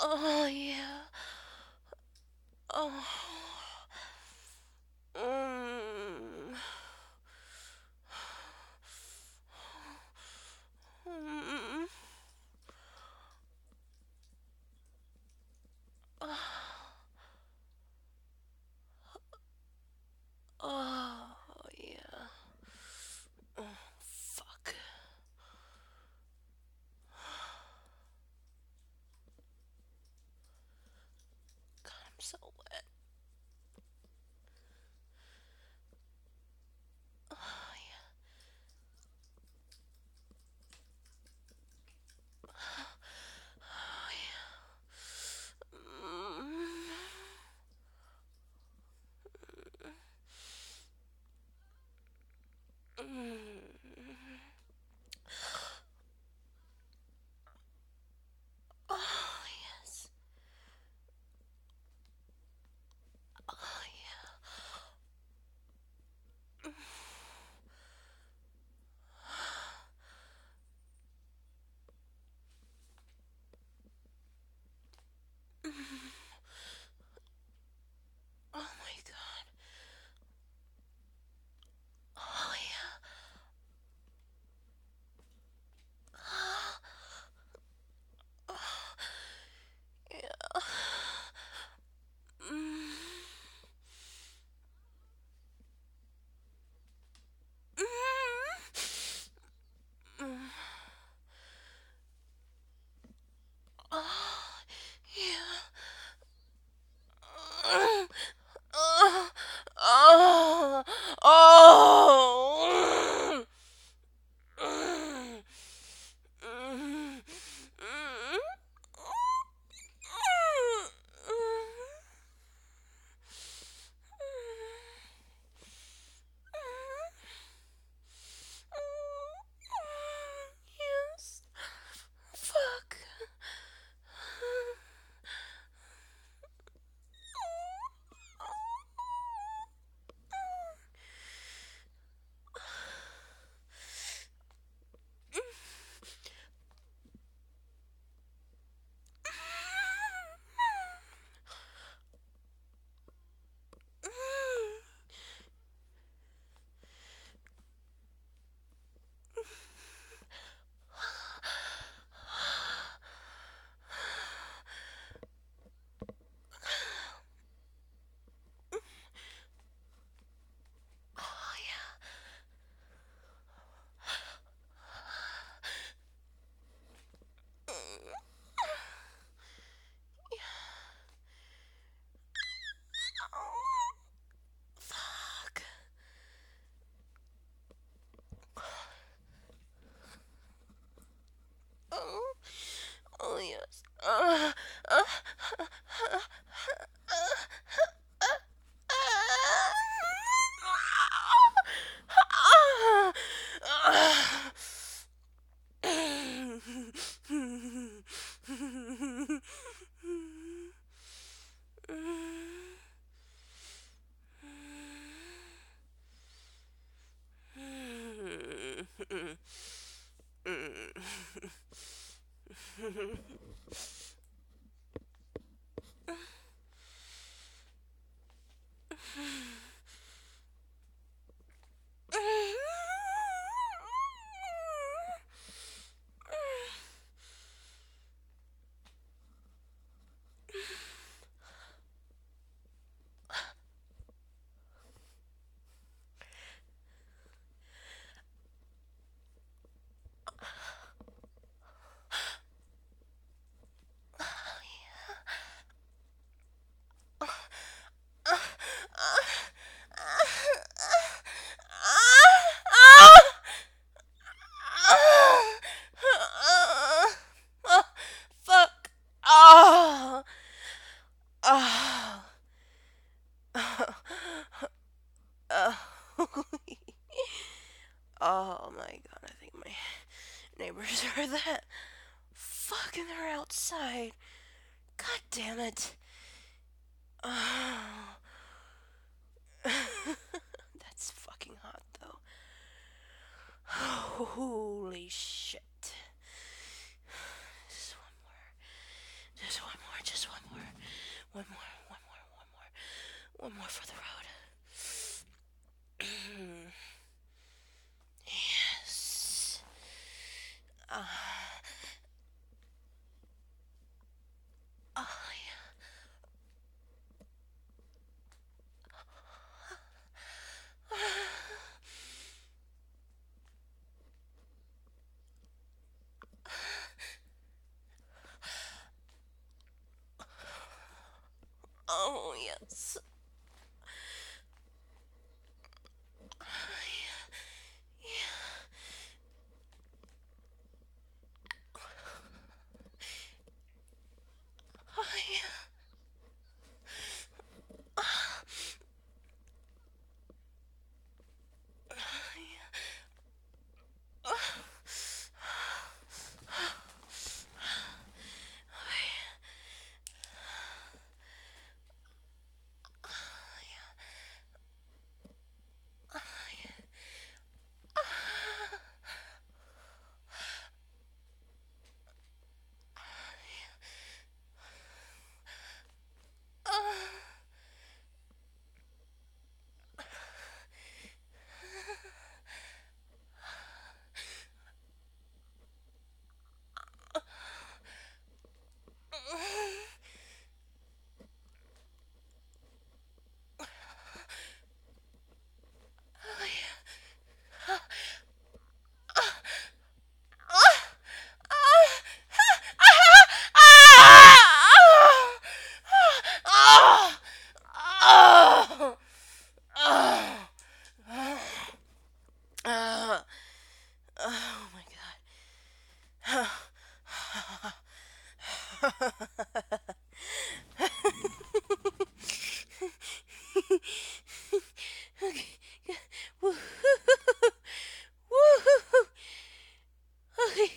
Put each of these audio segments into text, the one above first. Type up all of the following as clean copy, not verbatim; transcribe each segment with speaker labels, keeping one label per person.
Speaker 1: Oh, yeah. Oh. Mm. Mm. Oh, yeah. Oh, fuck. God, I'm so wet. Oh, yeah. Oh, yeah. Mm. Oh, yes. Oh, yeah. Oh, my God. Oh, yeah. Yeah. Mm. Mm. Oh, yeah. Oh, oh, oh. Yes. Fuck. Oh, yeah. Fuck. Oh, oh yes. Fuck. Oh. Oh. Oh. Oh my god, I think my neighbors heard that. Fucking they're outside. God damn it. Oh. That's fucking hot though. Holy shit. Just one more more for the road. Yes. Uh, oh, yeah. Oh, yes. Oh, yeah. Oh my god. Okay. Woo. Woo. Okay.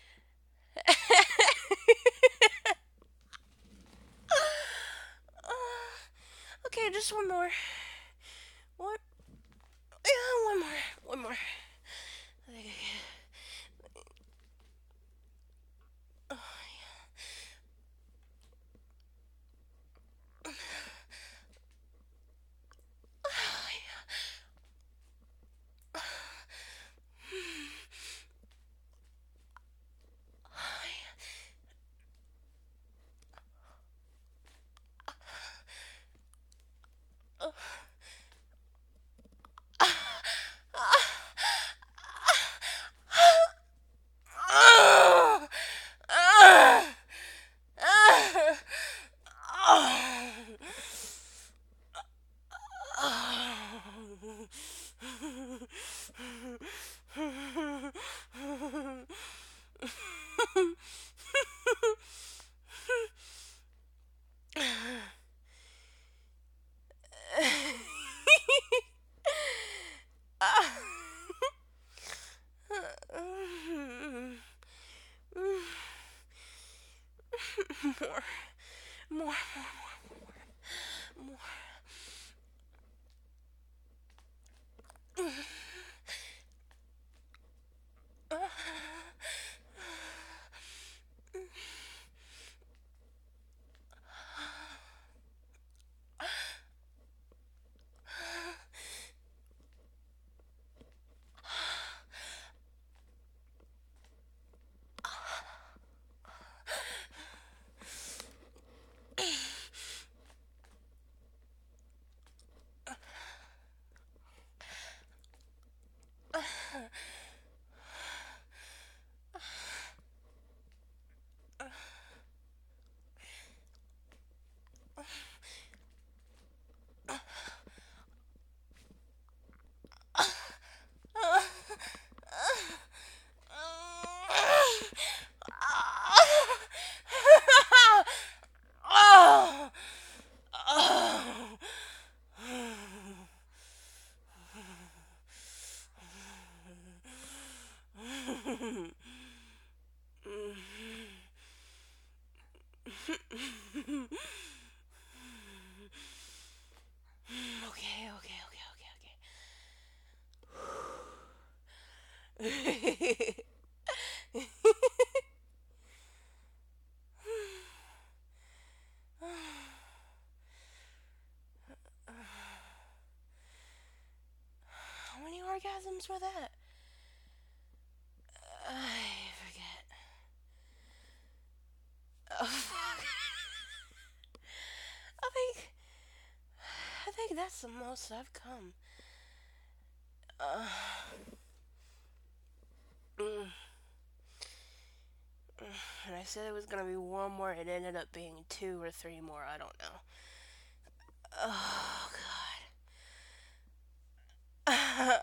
Speaker 1: Okay, just one more. One. Yeah, one more. One more. Okay. Oh, yeah. More, more, more. Okay, okay, okay. orgasms were that? I forget. Oh, fuck. I think I think that's the most I've come. Uh, mm, and I said it was gonna be one more. It ended up being two or three more. I don't know. Oh God.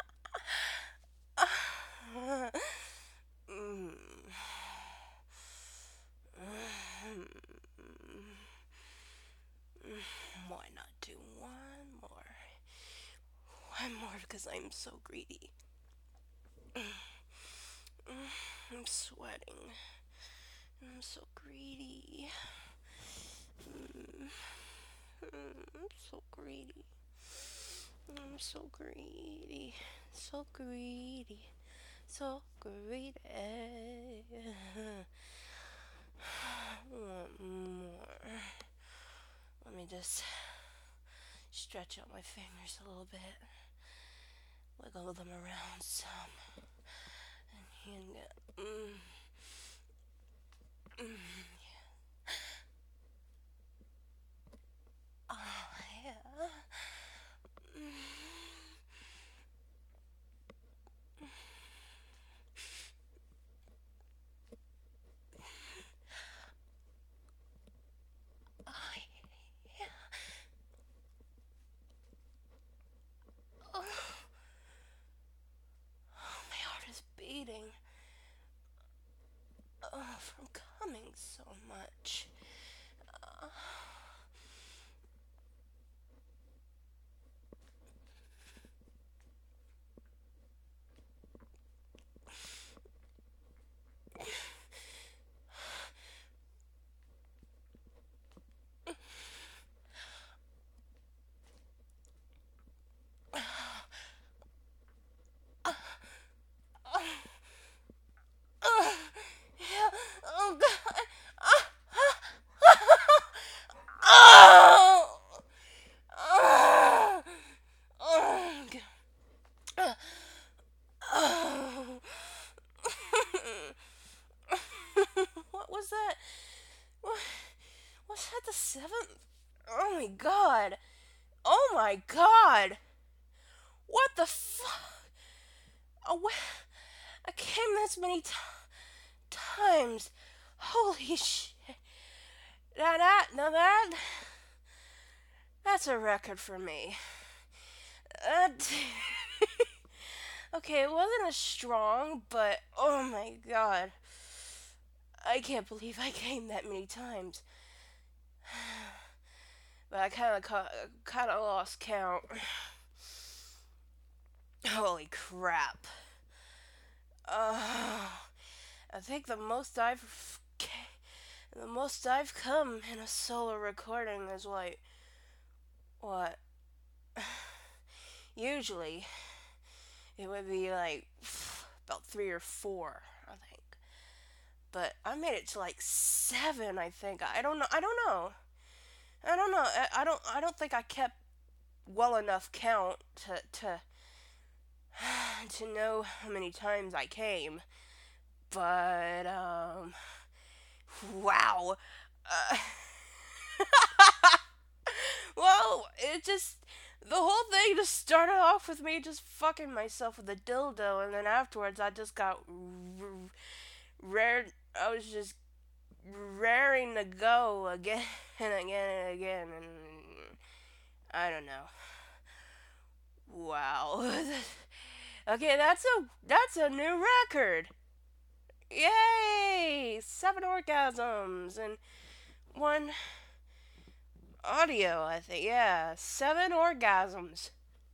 Speaker 1: Mm. Why not do one more? One more because I'm so greedy. I'm sweating. I'm so greedy. I'm so greedy. I'm so greedy. So greedy. So greedy. Want more. Let me just stretch out my fingers a little bit. Wiggle them around some. And you get. Oh, yeah. Oh, yeah. Oh, my heart is beating. From coming so much. Uh, yeah. Oh, God. Oh! Oh! Oh! Oh! What was that? What, was that the seventh? Oh my God! Oh my God! What the fuck? Oh, I came this many times. Holy shit! Now that's a record for me. That, okay, it wasn't as strong, but oh my God, I can't believe I came that many times. But I kind of lost count. Holy crap! Uh, I think the most I've come in a solo recording is like what? Usually it would be like about three or four, I think. But I made it to like seven, I think. I don't know. I don't know. I don't know. I don't think I kept well enough count to know how many times I came. But wow. Uh, well, it just the whole thing just started off with me just fucking myself with a dildo, and then afterwards I just got rare. I was just raring to go again and again and again, and I don't know. Wow. Okay, that's a new record. Yay! 7 orgasms and one audio, I think. Yeah, 7 orgasms.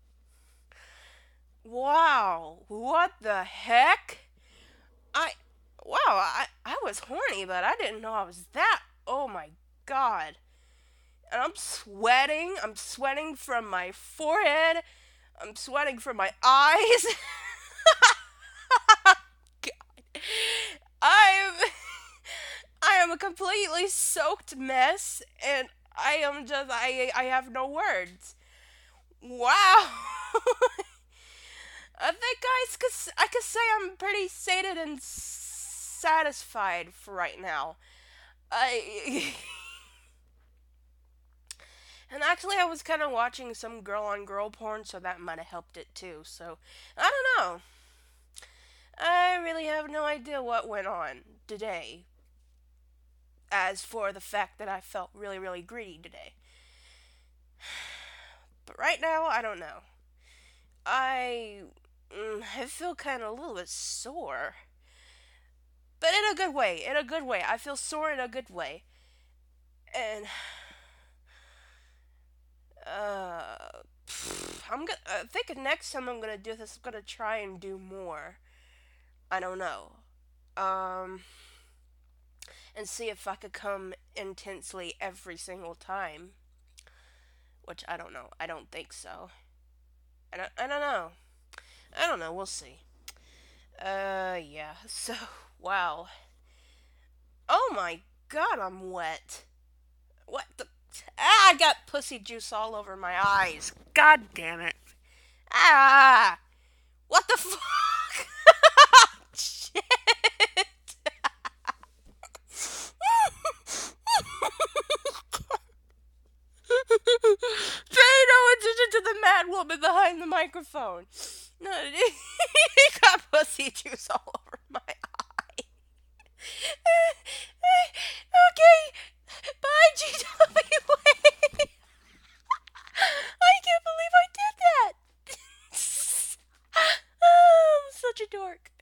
Speaker 1: Wow. What the heck? I wow, I was horny, but I didn't know I was that. Oh my God. And I'm sweating. I'm sweating from my forehead. I'm sweating from my eyes. God. I'm I am a completely soaked mess, and I have no words. Wow. I think I could say I'm pretty sated and satisfied for right now. I and actually I was kind of watching some girl on girl porn, so that might have helped it too. So I don't know. I really have no idea what went on today. As for the fact that I felt really, really greedy today. But right now, I don't know. I I feel kind of a little bit sore, but in a good way. In a good way. I feel sore in a good way, and I'm gonna. I think next time I'm gonna do this, I'm gonna try and do more. I don't know. Um, and see if I could come intensely every single time. Which I don't know. I don't think so. I don't know. I don't know. We'll see. Yeah. So, wow. Oh my god, I'm wet. What the? Ah, I got pussy juice all over my eyes. God damn it. Ah! What the fuck? Shit! Pay no attention to the mad woman behind the microphone. No, he got pussy juice all over my eye. Okay, bye, GWA. I can't believe I did that. Oh, I'm such a dork.